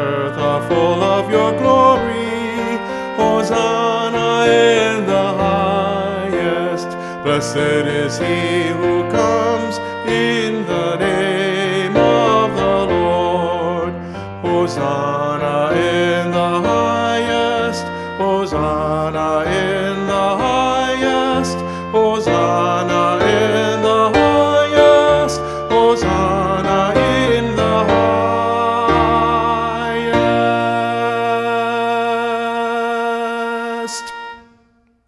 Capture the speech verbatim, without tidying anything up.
earth are full of your glory. Hosanna in the highest. Blessed is he who comes in the name of the Lord. Hosanna.